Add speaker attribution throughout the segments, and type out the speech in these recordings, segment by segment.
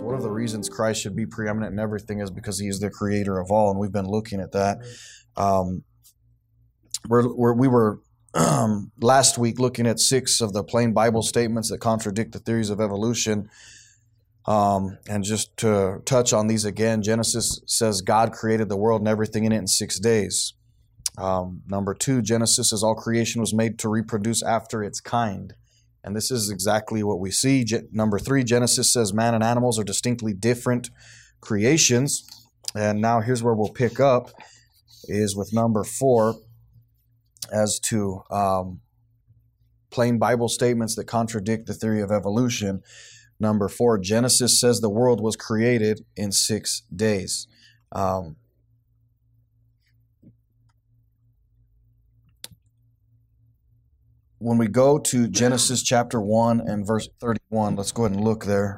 Speaker 1: one of the reasons Christ should be preeminent in everything is because he is the creator of all, and we've been looking at that. We were last week looking at 6 of the plain Bible statements that contradict the theories of evolution. And just to touch on these again, Genesis says God created the world and everything in it in 6 days. Number 2, Genesis says all creation was made to reproduce after its kind. And this is exactly what we see. Number 3, Genesis says man and animals are distinctly different creations. And now here's where we'll pick up, is with number 4, as to plain Bible statements that contradict the theory of evolution. Number 4, Genesis says the world was created in 6 days. When we go to Genesis chapter 1 and verse 31, let's go ahead and look there.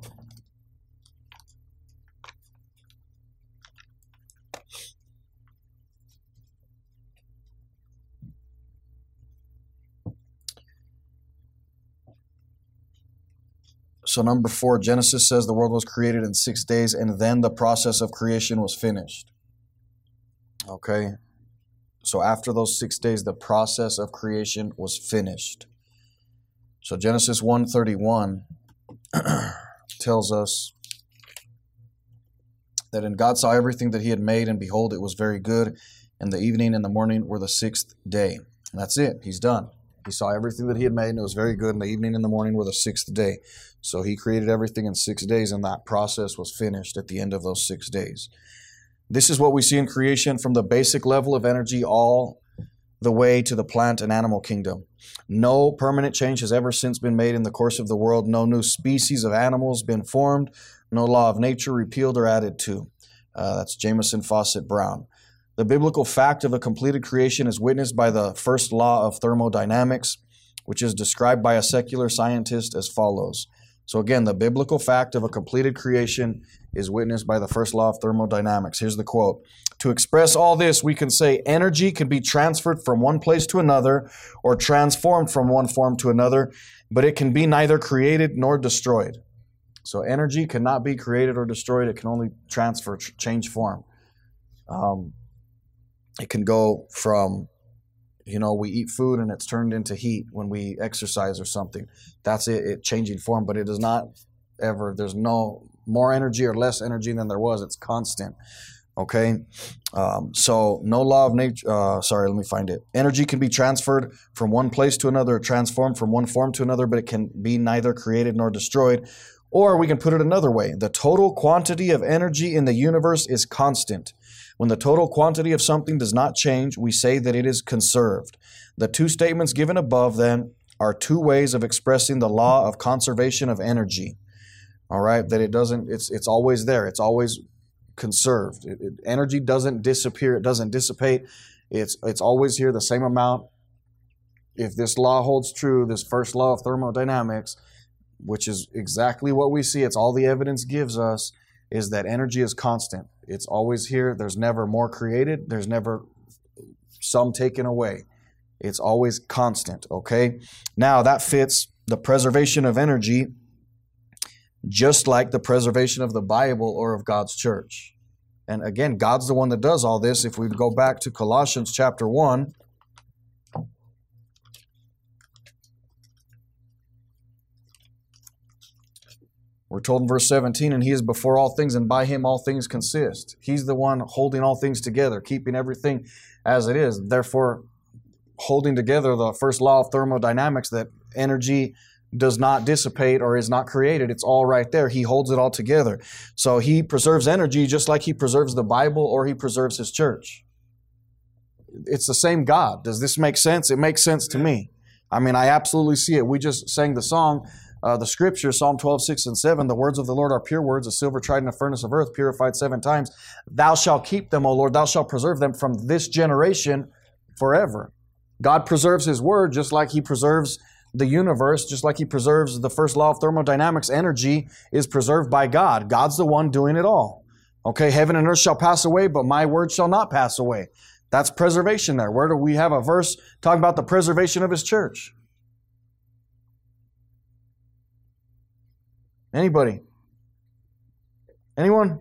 Speaker 1: So number 4, Genesis says the world was created in 6 days, and then the process of creation was finished. Okay? So after those 6 days, the process of creation was finished. So Genesis 1:31 tells us that, and God saw everything that he had made, and behold, it was very good. And the evening and the morning were the 6th day. And that's it. He's done. He saw everything that he had made, and it was very good. And the evening and the morning were the 6th day. So he created everything in 6 days, and that process was finished at the end of those 6 days. This is what we see in creation, from the basic level of energy all the way to the plant and animal kingdom. No permanent change has ever since been made in the course of the world. No new species of animals been formed. No law of nature repealed or added to. That's Jameson Fawcett Brown. The biblical fact of a completed creation is witnessed by the first law of thermodynamics, which is described by a secular scientist as follows. So again, the biblical fact of a completed creation is witnessed by the first law of thermodynamics. Here's the quote. To express all this, we can say energy can be transferred from one place to another or transformed from one form to another, but it can be neither created nor destroyed. So energy cannot be created or destroyed. It can only transfer, change form. It can go from, we eat food and it's turned into heat when we exercise or something. That's it changing form, but it does not ever, there's no more energy or less energy than there was. It's constant. Okay? So no law of nature, let me find it. Energy can be transferred from one place to another, transformed from one form to another, but it can be neither created nor destroyed. Or we can put it another way. The total quantity of energy in the universe is constant. When the total quantity of something does not change, we say that it is conserved. The 2 statements given above, then, are 2 ways of expressing the law of conservation of energy. All right? That it's always there. It's always conserved. Energy doesn't disappear. It doesn't dissipate. It's always here, the same amount. If this law holds true, this first law of thermodynamics, which is exactly what we see, it's all the evidence gives us, is that energy is constant. It's always here. There's never more created. There's never some taken away. It's always constant, okay? Now, that fits the preservation of energy just like the preservation of the Bible or of God's church. And again, God's the one that does all this. If we go back to Colossians chapter 1, we're told in verse 17, and he is before all things, and by him all things consist. He's the one holding all things together, keeping everything as it is. Therefore, holding together the first law of thermodynamics, that energy does not dissipate or is not created. It's all right there. He holds it all together. So he preserves energy just like he preserves the Bible or he preserves his church. It's the same God. Does this make sense? It makes sense to me. I mean, I absolutely see it. We just sang the song, the scripture, Psalm 12, 6 and 7, the words of the Lord are pure words, a silver tried in a furnace of earth, purified 7 times. Thou shalt keep them, O Lord. Thou shalt preserve them from this generation forever. God preserves his word just like he preserves the universe, just like he preserves the first law of thermodynamics. Energy is preserved by God. God's the one doing it all. Okay, heaven and earth shall pass away, but my word shall not pass away. That's preservation there. Where do we have a verse talking about the preservation of his church? Anybody? Anyone?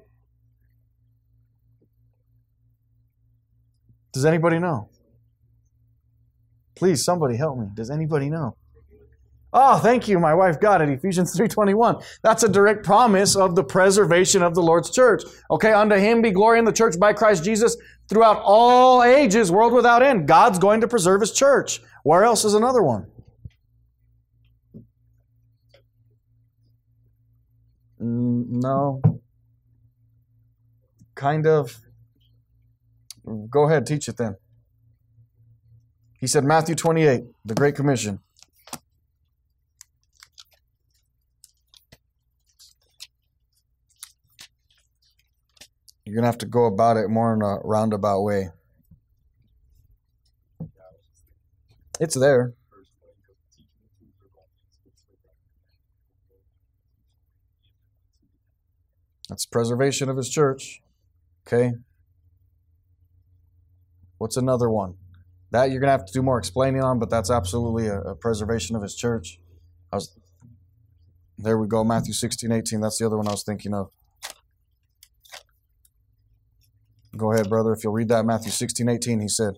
Speaker 1: Does anybody know? Please, somebody help me. Does anybody know? Oh, thank you. My wife got it. Ephesians 3:21. That's a direct promise of the preservation of the Lord's church. Okay, unto Him be glory in the church by Christ Jesus throughout all ages, world without end. God's going to preserve His church. Where else is another one? No. Kind of. Go ahead, teach it then. He said Matthew 28, the Great Commission. You're going to have to go about it more in a roundabout way. It's there. That's preservation of His church. Okay. What's another one? That you're going to have to do more explaining on, but that's absolutely a preservation of His church. There we go, Matthew 16:18. That's the other one I was thinking of. Go ahead, brother. If you'll read that, Matthew 16:18, he said.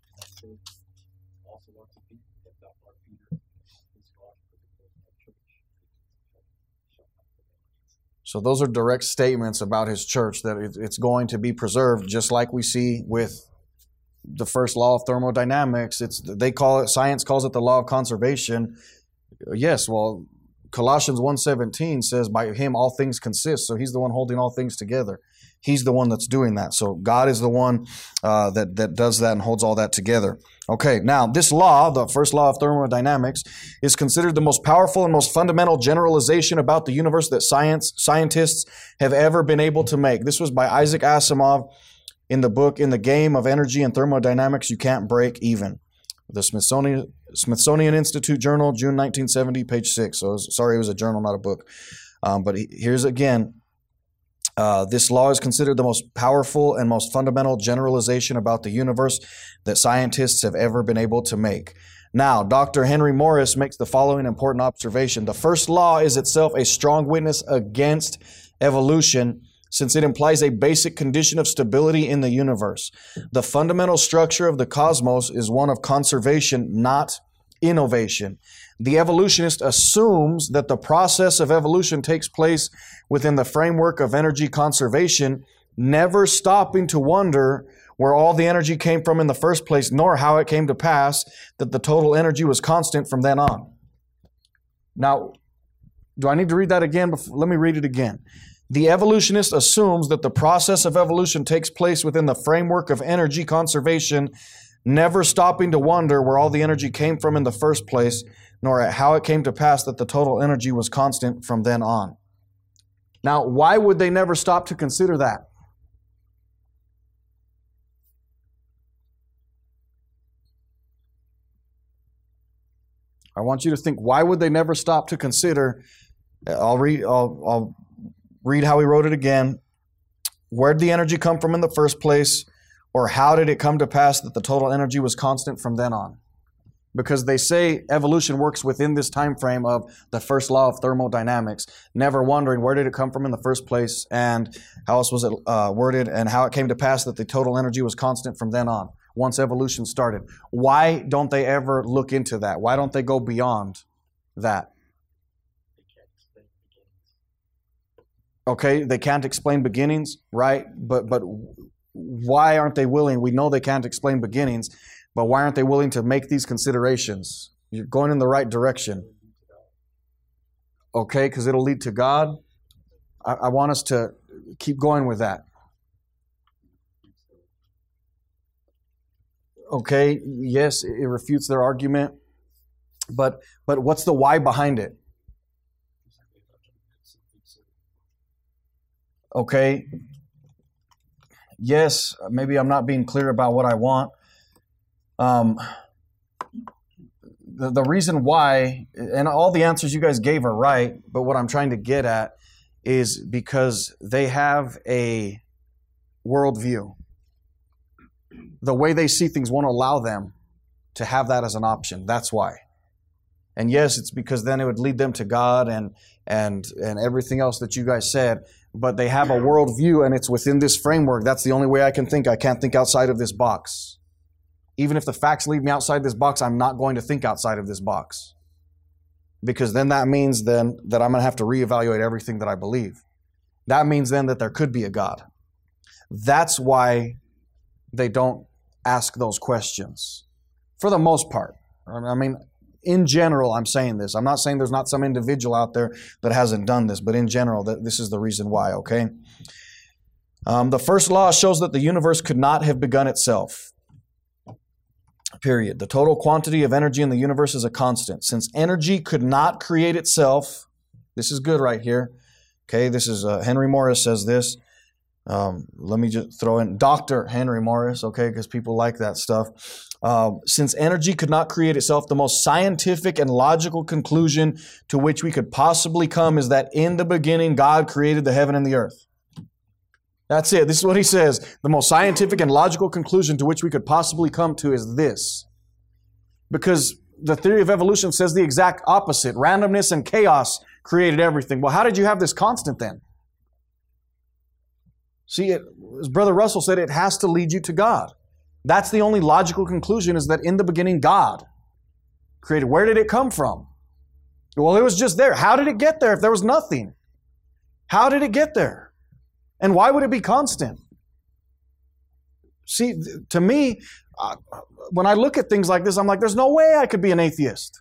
Speaker 1: So those are direct statements about His church, that it's going to be preserved, just like we see with the first law of thermodynamics. Science calls it the law of conservation. Yes, well, Colossians 1:17 says, by Him all things consist. So He's the one holding all things together. He's the one that's doing that. So God is the one that does that and holds all that together. Okay, now this law, the first law of thermodynamics, is considered the most powerful and most fundamental generalization about the universe that scientists have ever been able to make. This was by Isaac Asimov in the book, In the Game of Energy and Thermodynamics, You Can't Break Even. The Smithsonian Institute Journal, June 1970, page 6. So it was a journal, not a book. But here's again. This law is considered the most powerful and most fundamental generalization about the universe that scientists have ever been able to make. Now, Dr. Henry Morris makes the following important observation. The first law is itself a strong witness against evolution, since it implies a basic condition of stability in the universe. The fundamental structure of the cosmos is one of conservation, not innovation. The evolutionist assumes that the process of evolution takes place within the framework of energy conservation, never stopping to wonder where all the energy came from in the first place, nor how it came to pass that the total energy was constant from then on. Now, do I need to read that again? Let me read it again. The evolutionist assumes that the process of evolution takes place within the framework of energy conservation, never stopping to wonder where all the energy came from in the first place, nor at how it came to pass that the total energy was constant from then on. Now, why would they never stop to consider that? I want you to think, why would they never stop to consider? I'll read how he wrote it again. Where did the energy come from in the first place? Or how did it come to pass that the total energy was constant from then on? Because they say evolution works within this time frame of the first law of thermodynamics, never wondering where did it come from in the first place and how else was it worded and how it came to pass that the total energy was constant from then on, once evolution started. Why don't they ever look into that? Why don't they go beyond that? Okay, they can't explain beginnings, right? But why aren't they willing? We know they can't explain beginnings, but why aren't they willing to make these considerations? You're going in the right direction. Okay, because it'll lead to God. I want us to keep going with that. Okay, yes, it refutes their argument, but what's the why behind it? Okay, yes, maybe I'm not being clear about what I want. The reason why, and all the answers you guys gave are right, but what I'm trying to get at is because they have a worldview. The way they see things won't allow them to have that as an option. That's why. And yes, it's because then it would lead them to God and everything else that you guys said. But they have a worldview, and it's within this framework. That's the only way I can think. I can't think outside of this box. Even if the facts leave me outside this box, I'm not going to think outside of this box. Because then that means then that I'm going to have to reevaluate everything that I believe. That means then that there could be a God. That's why they don't ask those questions. For the most part. I mean, in general, I'm saying this. I'm not saying there's not some individual out there that hasn't done this, but in general, this is the reason why, okay? The first law shows that the universe could not have begun itself. Period. The total quantity of energy in the universe is a constant. Since energy could not create itself, this is good right here. Okay, this is Henry Morris says this. Let me just throw in Dr. Henry Morris, okay, because people like that stuff. Since energy could not create itself, the most scientific and logical conclusion to which we could possibly come is that in the beginning, God created the heaven and the earth. That's it. This is what he says. The most scientific and logical conclusion to which we could possibly come to is this. Because the theory of evolution says the exact opposite. Randomness and chaos created everything. Well, how did you have this constant then? See, as Brother Russell said, it has to lead you to God. That's the only logical conclusion, is that in the beginning, God created. Where did it come from? Well, it was just there. How did it get there if there was nothing? How did it get there? And why would it be constant? See, to me, when I look at things like this, I'm like, there's no way I could be an atheist.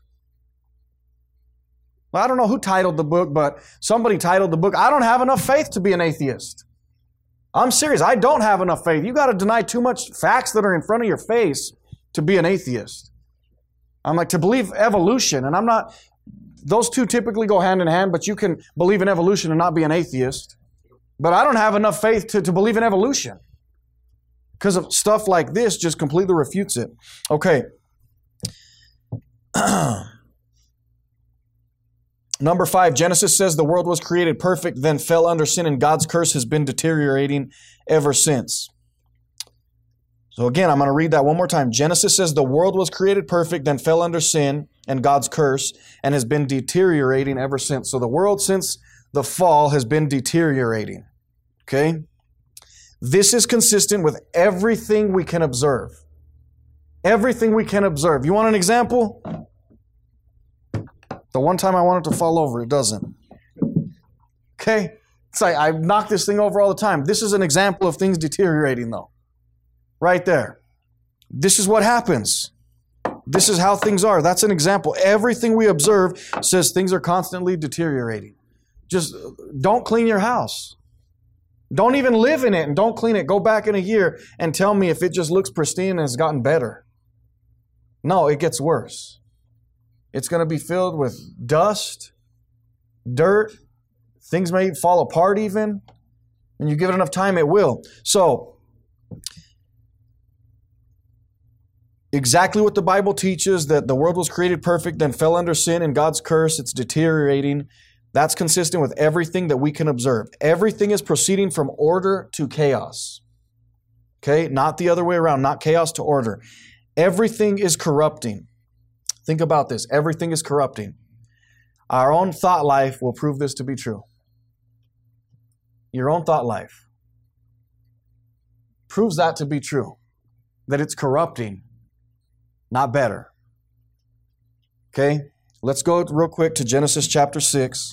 Speaker 1: Well, I don't know who titled the book, but somebody titled the book, I don't have enough faith to be an atheist. I'm serious. I don't have enough faith. You got to deny too much facts that are in front of your face to be an atheist. I'm like, to believe evolution, and I'm not, those two typically go hand in hand, but you can believe in evolution and not be an atheist. But I don't have enough faith to believe in evolution. Because of stuff like this just completely refutes it. Okay. Number 5, Genesis says the world was created perfect, then fell under sin, and God's curse has been deteriorating ever since. So again, I'm going to read that one more time. Genesis says the world was created perfect, then fell under sin and God's curse, and has been deteriorating ever since. So the world since the fall has been deteriorating. Okay? This is consistent with everything we can observe. Everything we can observe. You want an example? The one time I want it to fall over, it doesn't. Okay? It's like I knock this thing over all the time. This is an example of things deteriorating, though. Right there. This is what happens. This is how things are. That's an example. Everything we observe says things are constantly deteriorating. Just don't clean your house. Don't even live in it and don't clean it. Go back in a year and tell me if it just looks pristine and has gotten better. No, it gets worse. It's going to be filled with dust, dirt. Things may fall apart even. When you give it enough time, it will. So, exactly what the Bible teaches, that the world was created perfect, then fell under sin and God's curse. It's deteriorating. That's consistent with everything that we can observe. Everything is proceeding from order to chaos. Okay? Not the other way around. Not chaos to order. Everything is corrupting. Think about this. Everything is corrupting. Our own thought life will prove this to be true. Your own thought life proves that to be true. That it's corrupting, not better. Okay? Let's go real quick to Genesis chapter 6.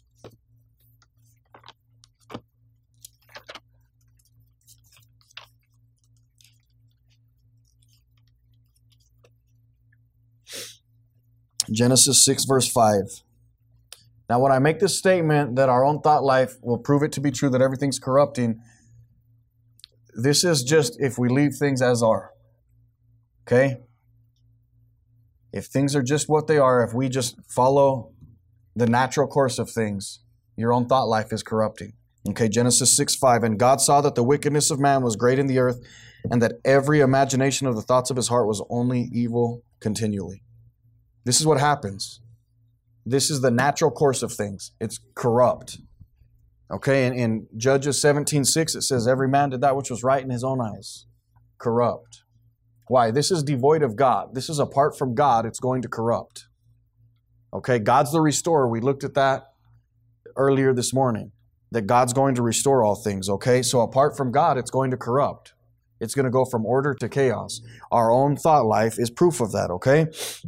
Speaker 1: Genesis 6 verse 5. Now when I make this statement that our own thought life will prove it to be true, that everything's corrupting, this is just if we leave things as are. Okay? If things are just what they are, if we just follow the natural course of things, your own thought life is corrupting. Okay, Genesis 6:5. And God saw that the wickedness of man was great in the earth, and that every imagination of the thoughts of his heart was only evil continually. This is what happens. This is the natural course of things. It's corrupt. Okay, and in Judges 17:6, it says, every man did that which was right in his own eyes. Corrupt. Why? This is devoid of God. This is apart from God. It's going to corrupt. Okay, God's the restorer. We looked at that earlier this morning, that God's going to restore all things. Okay, so apart from God, it's going to corrupt. It's going to go from order to chaos. Our own thought life is proof of that, okay?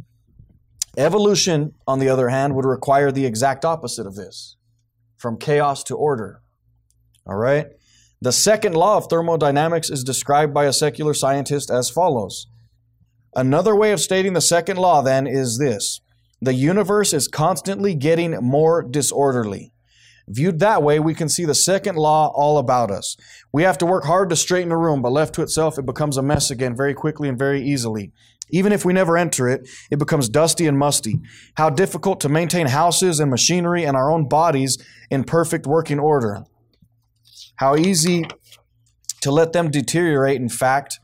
Speaker 1: Evolution, on the other hand, would require the exact opposite of this, from chaos to order. All right? The second law of thermodynamics is described by a secular scientist as follows. Another way of stating the second law, then, is this. The universe is constantly getting more disorderly. Viewed that way, we can see the second law all about us. We have to work hard to straighten a room, but left to itself, it becomes a mess again very quickly and very easily. Even if we never enter it, it becomes dusty and musty. How difficult to maintain houses and machinery and our own bodies in perfect working order. How easy to let them deteriorate, in fact,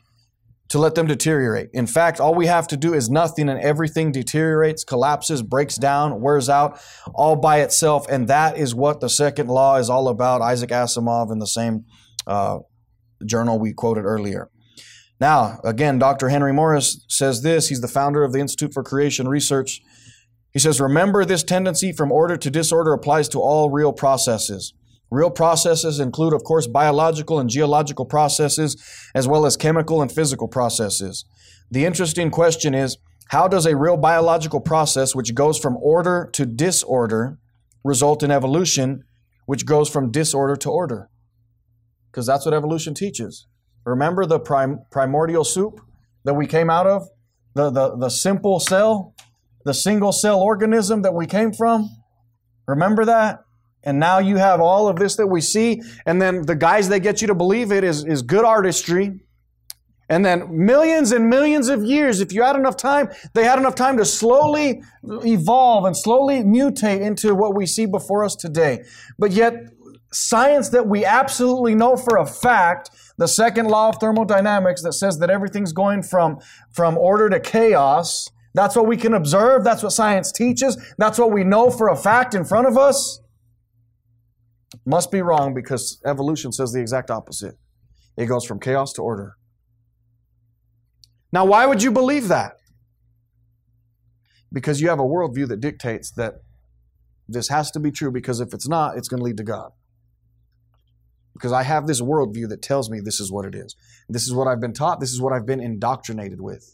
Speaker 1: In fact, all we have to do is nothing and everything deteriorates, collapses, breaks down, wears out, all by itself. And that is what the second law is all about. Isaac Asimov in the same journal we quoted earlier. Now, again, Dr. Henry Morris says this. He's the founder of the Institute for Creation Research. He says, remember, this tendency from order to disorder applies to all real processes. Real processes include, of course, biological and geological processes, as well as chemical and physical processes. The interesting question is, how does a real biological process, which goes from order to disorder, result in evolution, which goes from disorder to order? Because that's what evolution teaches. Remember the primordial soup that we came out of? The simple cell? The single cell organism that we came from? Remember that? And now you have all of this that we see, and then the guys that get you to believe it is good artistry. And then millions and millions of years, if you had enough time, they had enough time to slowly evolve and slowly mutate into what we see before us today. But yet, science that we absolutely know for a fact, the second law of thermodynamics that says that everything's going from order to chaos, that's what we can observe, that's what science teaches, that's what we know for a fact in front of us. Must be wrong because evolution says the exact opposite. It goes from chaos to order. Now, why would you believe that? Because you have a worldview that dictates that this has to be true, because if it's not, it's going to lead to God. Because I have this worldview that tells me this is what it is. This is what I've been taught. This is what I've been indoctrinated with.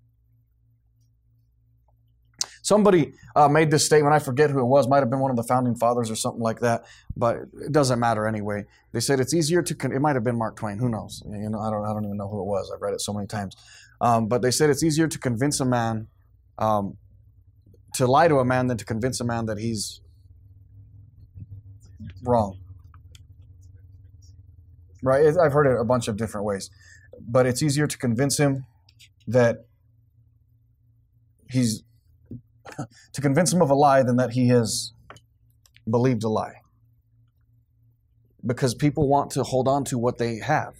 Speaker 1: Somebody made this statement. I forget who it was. Might have been one of the founding fathers or something like that. But it doesn't matter anyway. They said it's easier to. It might have been Mark Twain. Who knows? You know, I don't even know who it was. I've read it so many times. But they said it's easier to convince a man, to lie to a man, than to convince a man that he's wrong. Right? I've heard it a bunch of different ways. But it's easier to convince him that he's to convince him of a lie than that he has believed a lie. Because people want to hold on to what they have.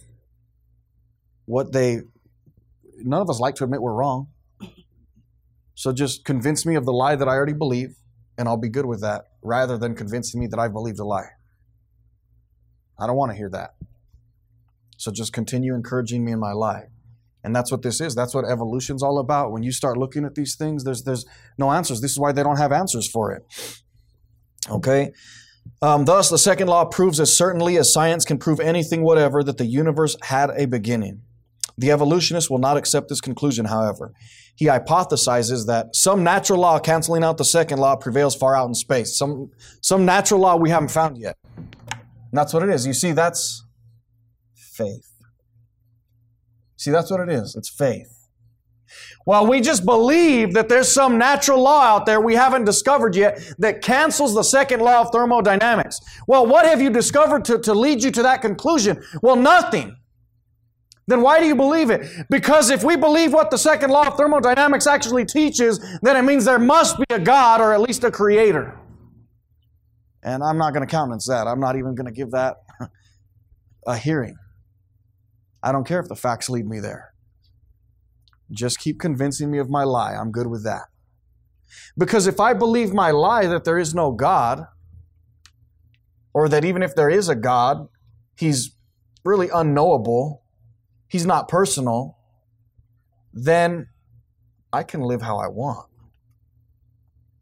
Speaker 1: None of us like to admit we're wrong. So just convince me of the lie that I already believe, and I'll be good with that, rather than convincing me that I believed a lie. I don't want to hear that. So just continue encouraging me in my lie. And that's what this is. That's what evolution's all about. When you start looking at these things, there's no answers. This is why they don't have answers for it. Okay? Thus, the second law proves as certainly as science can prove anything whatever that the universe had a beginning. The evolutionist will not accept this conclusion, however. He hypothesizes that some natural law canceling out the second law prevails far out in space. Some natural law we haven't found yet. And that's what it is. You see, that's faith. See, that's what it is. It's faith. Well, we just believe that there's some natural law out there we haven't discovered yet that cancels the second law of thermodynamics. Well, what have you discovered to lead you to that conclusion? Well, nothing. Then why do you believe it? Because if we believe what the second law of thermodynamics actually teaches, then it means there must be a God or at least a creator. And I'm not going to countenance that. I'm not even going to give that a hearing. I don't care if the facts lead me there. Just keep convincing me of my lie. I'm good with that. Because if I believe my lie that there is no God, or that even if there is a God, He's really unknowable, He's not personal, then I can live how I want.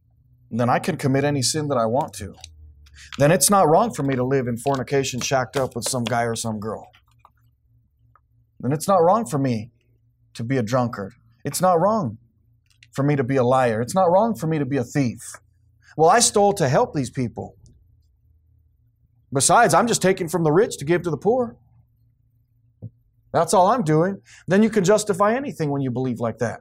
Speaker 1: then I can commit any sin that I want to. Then it's not wrong for me to live in fornication, shacked up with some guy or some girl. Then it's not wrong for me to be a drunkard. It's not wrong for me to be a liar. It's not wrong for me to be a thief. Well, I stole to help these people. Besides, I'm just taking from the rich to give to the poor. That's all I'm doing. Then you can justify anything when you believe like that.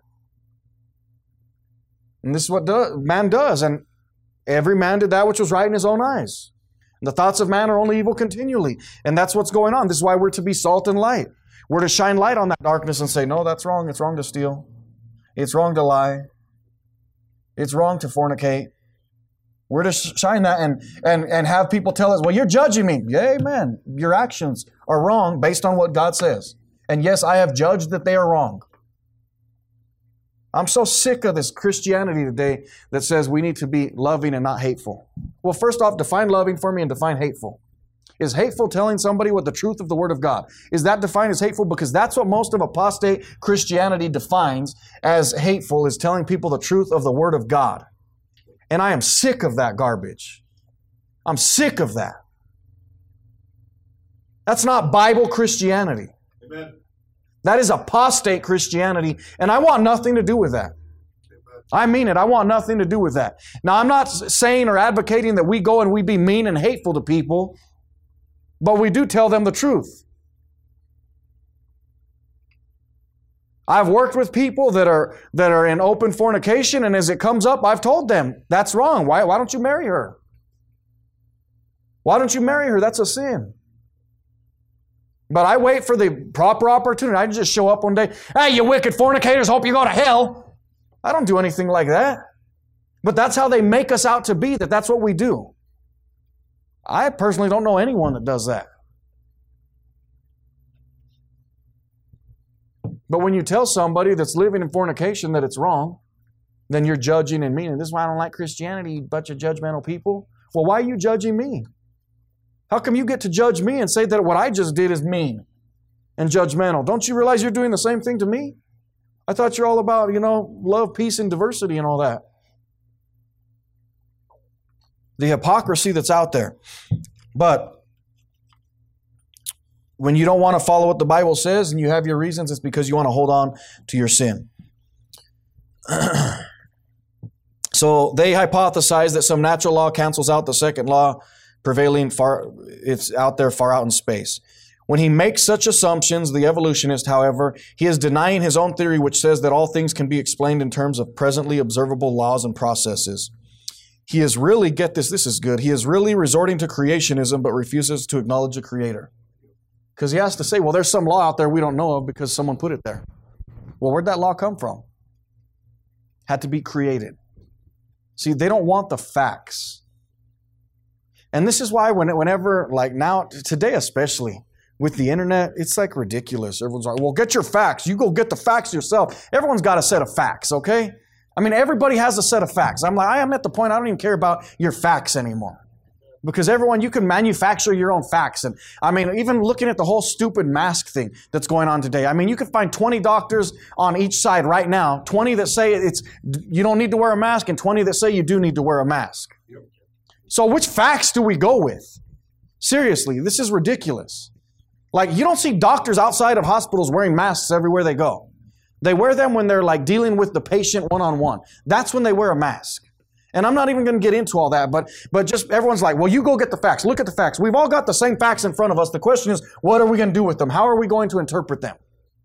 Speaker 1: And this is what man does. And every man did that which was right in his own eyes. And the thoughts of man are only evil continually. And that's what's going on. This is why we're to be salt and light. We're to shine light on that darkness and say, no, that's wrong. It's wrong to steal. It's wrong to lie. It's wrong to fornicate. We're to shine that and have people tell us, well, you're judging me. Yeah, amen. Your actions are wrong based on what God says. And yes, I have judged that they are wrong. I'm so sick of this Christianity today that says we need to be loving and not hateful. Well, first off, define loving for me and define hateful. Is hateful telling somebody what the truth of the Word of God? Is that defined as hateful? Because that's what most of apostate Christianity defines as hateful, is telling people the truth of the Word of God. And I am sick of that garbage. I'm sick of that. That's not Bible Christianity.
Speaker 2: Amen.
Speaker 1: That is apostate Christianity, and I want nothing to do with that. I mean it. I want nothing to do with that. Now, I'm not saying or advocating that we go and we be mean and hateful to people, but we do tell them the truth. I've worked with people that are in open fornication, and as it comes up, I've told them, that's wrong. Why don't you marry her? Why don't you marry her? That's a sin. But I wait for the proper opportunity. I just show up one day, hey, you wicked fornicators, hope you go to hell. I don't do anything like that. But that's how they make us out to be, that's what we do. I personally don't know anyone that does that. But when you tell somebody that's living in fornication that it's wrong, then you're judging and meaning. This is why I don't like Christianity, you bunch of judgmental people. Well, why are you judging me? How come you get to judge me and say that what I just did is mean and judgmental? Don't you realize you're doing the same thing to me? I thought you're all about, love, peace, and diversity and all that. The hypocrisy that's out there. But when you don't want to follow what the Bible says and you have your reasons, it's because you want to hold on to your sin. So they hypothesize that some natural law cancels out the second law prevailing it's out there far out in space. When he makes such assumptions, the evolutionist, however, he is denying his own theory, which says that all things can be explained in terms of presently observable laws and processes. He is really, get this is good, he is really resorting to creationism, but refuses to acknowledge the Creator. Because he has to say, well, there's some law out there we don't know of because someone put it there. Well, where'd that law come from? Had to be created. See, they don't want the facts. And this is why whenever, like now, today especially, with the internet, it's like ridiculous. Everyone's like, well, get your facts. You go get the facts yourself. Everyone's got a set of facts, okay? I mean, everybody has a set of facts. I am at the point I don't even care about your facts anymore. Because you can manufacture your own facts. And I mean, even looking at the whole stupid mask thing that's going on today. I mean, you can find 20 doctors on each side right now. 20 that say you don't need to wear a mask and 20 that say you do need to wear a mask. So which facts do we go with? Seriously, this is ridiculous. Like, you don't see doctors outside of hospitals wearing masks everywhere they go. They wear them when they're like dealing with the patient one-on-one. That's when they wear a mask. And I'm not even going to get into all that, but just everyone's like, well, you go get the facts. Look at the facts. We've all got the same facts in front of us. The question is, what are we going to do with them? How are we going to interpret them?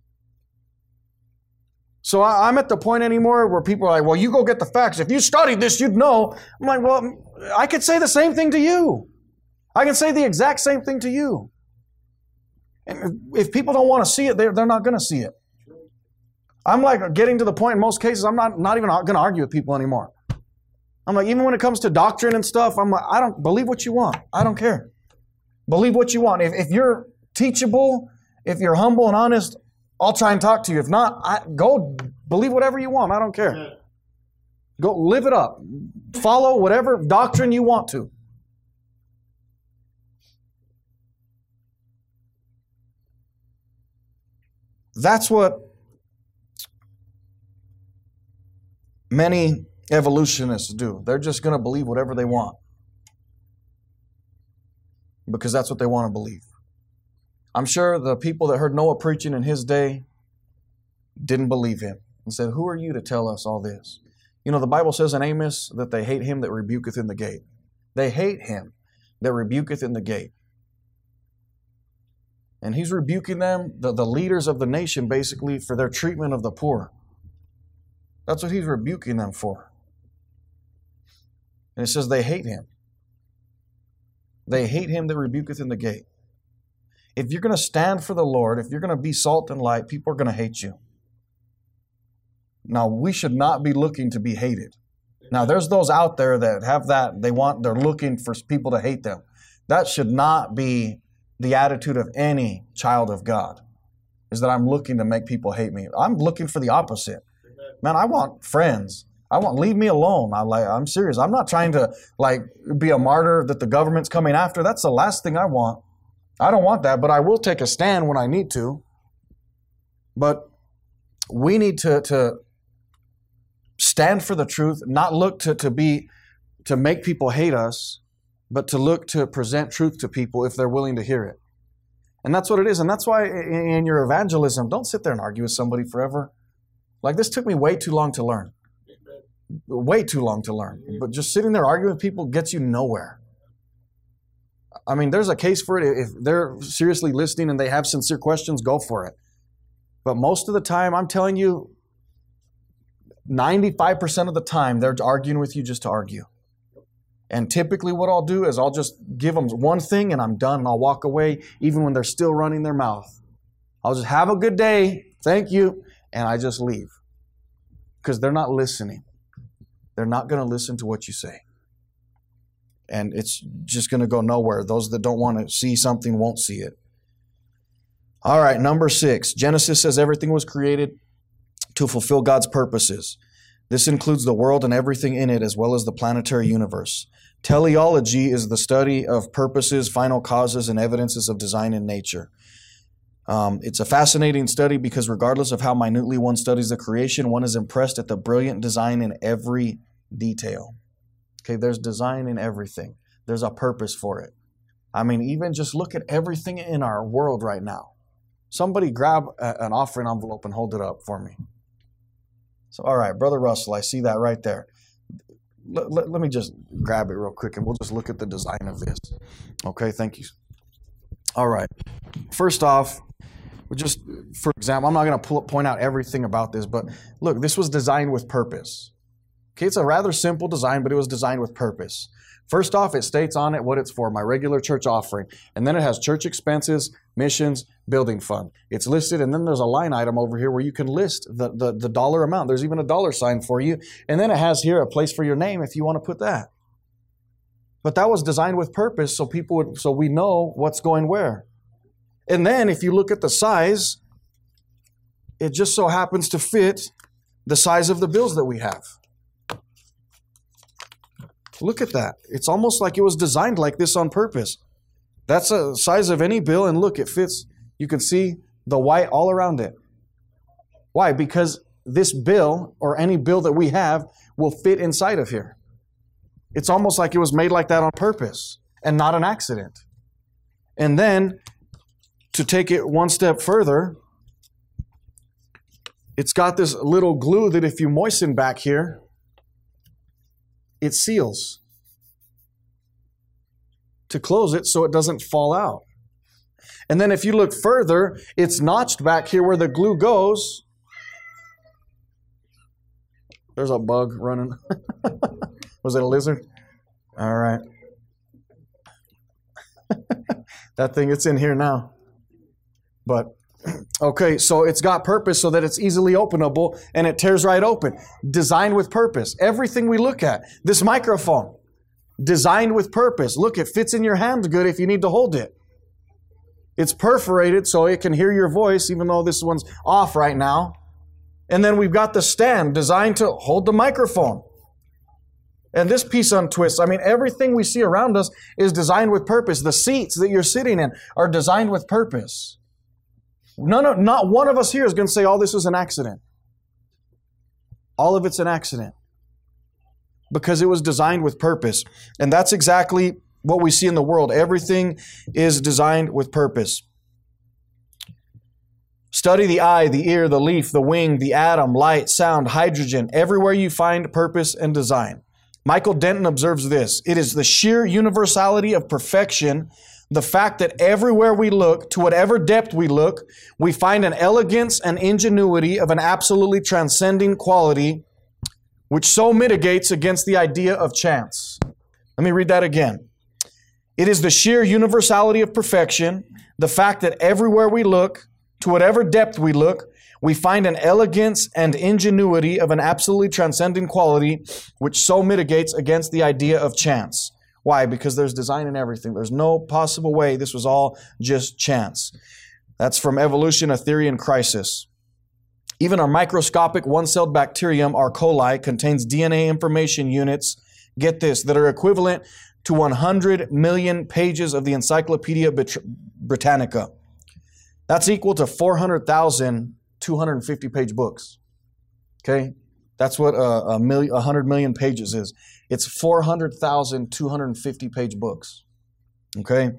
Speaker 1: So I'm at the point anymore where people are like, well, you go get the facts. If you studied this, you'd know. I'm like, well, I could say the same thing to you. I can say the exact same thing to you. And if people don't want to see it, they're not going to see it. I'm like getting to the point in most cases, I'm not even going to argue with people anymore. I'm like, even when it comes to doctrine and stuff, I'm like, I don't believe what you want. I don't care. Believe what you want. If you're teachable, if you're humble and honest, I'll try and talk to you. If not, go believe whatever you want. I don't care. Go live it up. Follow whatever doctrine you want to. That's what many evolutionists do. They're just going to believe whatever they want because that's what they want to believe. I'm sure the people that heard Noah preaching in his day didn't believe him and said, who are you to tell us all this? You know, the Bible says in Amos that they hate him that rebuketh in the gate. They hate him that rebuketh in the gate. And he's rebuking them, the leaders of the nation, basically, for their treatment of the poor. That's what he's rebuking them for. And it says they hate him. They hate him that rebuketh in the gate. If you're going to stand for the Lord, if you're going to be salt and light, people are going to hate you. Now, we should not be looking to be hated. Now, there's those out there that have that, they're looking for people to hate them. That should not be the attitude of any child of God, is that I'm looking to make people hate me. I'm looking for the opposite. Man, I want friends. Leave me alone. I'm serious. I'm not trying to be a martyr that the government's coming after. That's the last thing I want. I don't want that, but I will take a stand when I need to. But we need to stand for the truth, not look to make people hate us, but to look to present truth to people if they're willing to hear it. And that's what it is. And that's why in your evangelism, don't sit there and argue with somebody forever. Like, this took me way too long to learn. Way too long to learn. But just sitting there arguing with people gets you nowhere. I mean, there's a case for it. If they're seriously listening and they have sincere questions, go for it. But most of the time, I'm telling you, 95% of the time, they're arguing with you just to argue. And typically what I'll do is I'll just give them one thing and I'm done and I'll walk away even when they're still running their mouth. I'll just have a good day. Thank you. And I just leave. Because they're not listening. They're not going to listen to what you say. And it's just going to go nowhere. Those that don't want to see something won't see it. All right, number 6. Genesis says everything was created to fulfill God's purposes. This includes the world and everything in it, as well as the planetary universe. Teleology is the study of purposes, final causes, and evidences of design in nature. It's a fascinating study because regardless of how minutely one studies the creation, one is impressed at the brilliant design in every detail. Okay, there's design in everything. There's a purpose for it. I mean, even just look at everything in our world right now. Somebody grab an offering envelope and hold it up for me. So, all right, Brother Russell, I see that right there. Let me just grab it real quick and we'll just look at the design of this. Okay, thank you. All right. First off, just for example, I'm not going to point out everything about this, but look, this was designed with purpose. Okay, it's a rather simple design, but it was designed with purpose. First off, it states on it what it's for, my regular church offering. And then it has church expenses, missions, building fund. It's listed, and then there's a line item over here where you can list the dollar amount. There's even a dollar sign for you. And then it has here a place for your name if you want to put that. But that was designed with purpose so we know what's going where. And then if you look at the size, it just so happens to fit the size of the bills that we have. Look at that. It's almost like it was designed like this on purpose. That's the size of any bill, and look, it fits. You can see the white all around it. Why? Because this bill, or any bill that we have, will fit inside of here. It's almost like it was made like that on purpose and not an accident. And then, to take it one step further, it's got this little glue that if you moisten back here, it seals to close it so it doesn't fall out. And then if you look further, it's notched back here where the glue goes. There's a bug running. Was it a lizard? All right. That thing, it's in here now. But, okay, so it's got purpose so that it's easily openable and it tears right open. Designed with purpose. Everything we look at. This microphone, designed with purpose. Look, it fits in your hand good if you need to hold it. It's perforated so it can hear your voice, even though this one's off right now. And then we've got the stand designed to hold the microphone. And this piece untwists. I mean, everything we see around us is designed with purpose. The seats that you're sitting in are designed with purpose. Not one of us here is going to say, oh, this was an accident. All of it's an accident. because it was designed with purpose. And that's exactly what we see in the world. Everything is designed with purpose. Study the eye, the ear, the leaf, the wing, the atom, light, sound, hydrogen. Everywhere you find purpose and design. Michael Denton observes this: it is the sheer universality of perfection, the fact that everywhere we look, to whatever depth we look, we find an elegance and ingenuity of an absolutely transcending quality, which so mitigates against the idea of chance. Let me read that again. It is the sheer universality of perfection, the fact that everywhere we look, to whatever depth we look, we find an elegance and ingenuity of an absolutely transcendent quality, which so mitigates against the idea of chance. Why? Because there's design in everything. There's no possible way this was all just chance. That's from Evolution, a Theory in Crisis. Even our microscopic one-celled bacterium, E. coli, contains DNA information units, get this, that are equivalent to 100 million pages of the Encyclopedia Britannica. That's equal to 400,000 250-page books. Okay? That's what 100 million pages is. It's 400,000 250-page books. Okay?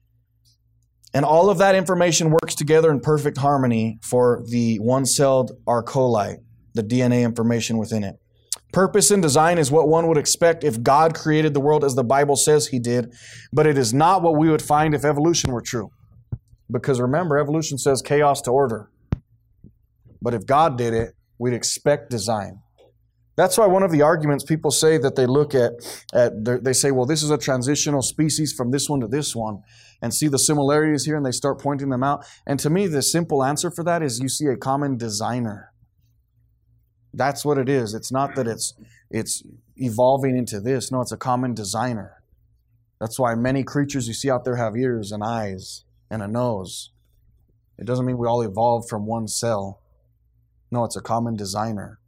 Speaker 1: And all of that information works together in perfect harmony for the one-celled E. coli, the DNA information within it. Purpose and design is what one would expect if God created the world as the Bible says He did, but it is not what we would find if evolution were true. Because remember, evolution says chaos to order. But if God did it, we'd expect design. That's why one of the arguments people say that they look at they say, well, this is a transitional species from this one to this one, and see the similarities here, and they start pointing them out. And to me, the simple answer for that is you see a common designer. That's what it is. It's not that it's evolving into this. No, it's a common designer. That's why many creatures you see out there have ears and eyes and a nose. It doesn't mean we all evolved from one cell. No, it's a common designer.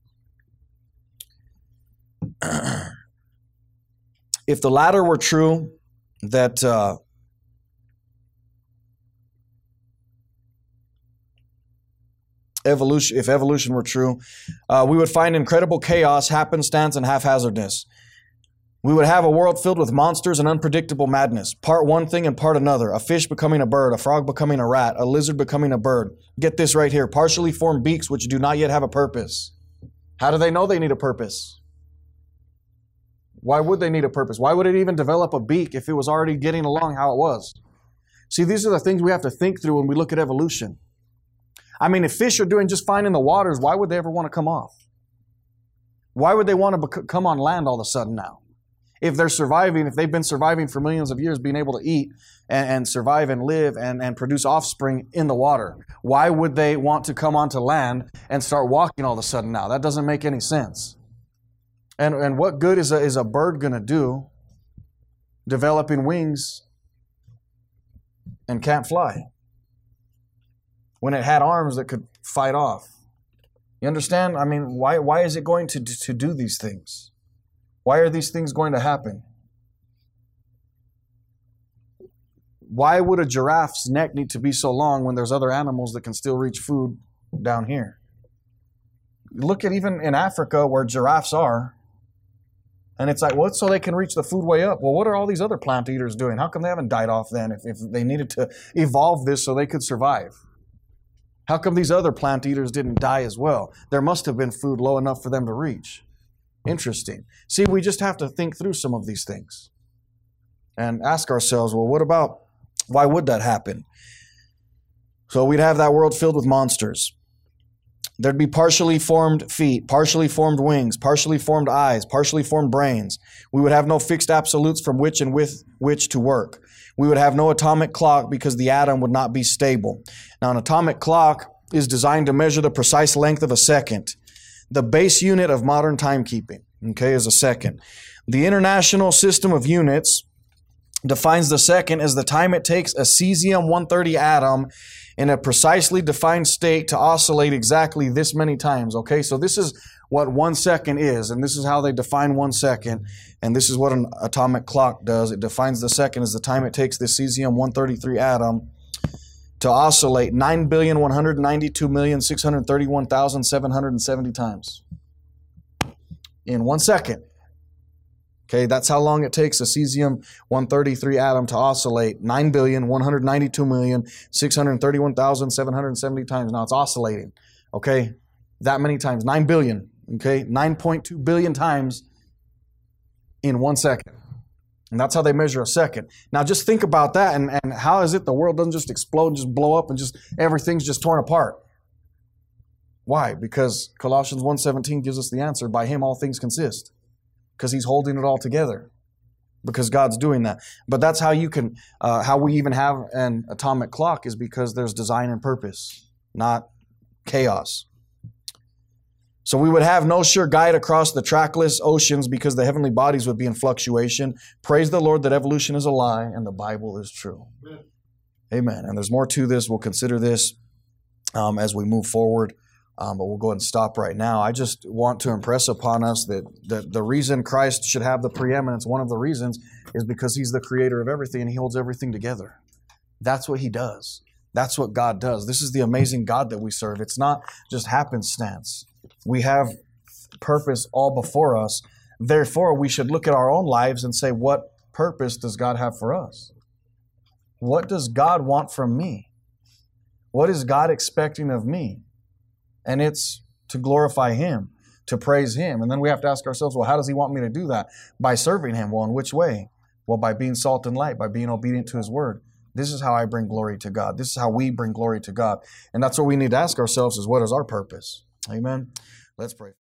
Speaker 1: If the latter were true, that if evolution were true, we would find incredible chaos, happenstance, and haphazardness. We would have a world filled with monsters and unpredictable madness. Part one thing and part another. A fish becoming a bird, a frog becoming a rat, a lizard becoming a bird. Get this right here. Partially formed beaks which do not yet have a purpose. How do they know they need a purpose? Why would they need a purpose? Why would it even develop a beak if it was already getting along how it was? See, these are the things we have to think through when we look at evolution. I mean, if fish are doing just fine in the waters, why would they ever want to come off? Why would they want to come on land all of a sudden now? If they're surviving, if they've been surviving for millions of years, being able to eat and survive and live and produce offspring in the water, why would they want to come onto land and start walking all of a sudden now? That doesn't make any sense. And what good is a bird going to do developing wings and can't fly when it had arms that could fight off? You understand? I mean, why is it going to do these things? Why are these things going to happen? Why would a giraffe's neck need to be so long when there's other animals that can still reach food down here? Look at even in Africa where giraffes are, and it's like, well, so they can reach the food way up. Well, what are all these other plant eaters doing? How come they haven't died off then if they needed to evolve this so they could survive? How come these other plant eaters didn't die as well? There must have been food low enough for them to reach. Interesting. See, we just have to think through some of these things and ask ourselves, well, why would that happen? So we'd have that world filled with monsters. There'd be partially formed feet, partially formed wings, partially formed eyes, partially formed brains. We would have no fixed absolutes from which and with which to work. We would have no atomic clock because the atom would not be stable. Now, an atomic clock is designed to measure the precise length of a second. The base unit of modern timekeeping, okay, is a second. The International System of Units defines the second as the time it takes a cesium-130 atom in a precisely defined state to oscillate exactly this many times, okay? So this is what 1 second is, and this is how they define 1 second, and this is what an atomic clock does. It defines the second as the time it takes the cesium-133 atom to oscillate 9,192,631,770 times in 1 second. Okay, that's how long it takes a cesium-133 atom to oscillate 9,192,631,770 times. Now it's oscillating. Okay, that many times, 9 billion. Okay, 9.2 billion times in 1 second. And that's how they measure a second. Now just think about that, and how is it the world doesn't just explode, just blow up, and just everything's just torn apart? Why? Because Colossians 1:17 gives us the answer. By Him all things consist. Because He's holding it all together. Because God's doing that. But that's how you can, how we even have an atomic clock, is because there's design and purpose, not chaos. So we would have no sure guide across the trackless oceans because the heavenly bodies would be in fluctuation. Praise the Lord that evolution is a lie and the Bible is true. Amen. Amen. And there's more to this. We'll consider this as we move forward. But we'll go ahead and stop right now. I just want to impress upon us that the reason Christ should have the preeminence, one of the reasons, is because He's the creator of everything and He holds everything together. That's what He does. That's what God does. This is the amazing God that we serve. It's not just happenstance. We have purpose all before us. Therefore, we should look at our own lives and say, what purpose does God have for us? What does God want from me? What is God expecting of me? And it's to glorify Him, to praise Him. And then we have to ask ourselves, well, how does He want me to do that? By serving Him. Well, in which way? Well, by being salt and light, by being obedient to His word. This is how I bring glory to God. This is how we bring glory to God. And that's what we need to ask ourselves is, what is our purpose? Amen. Let's pray.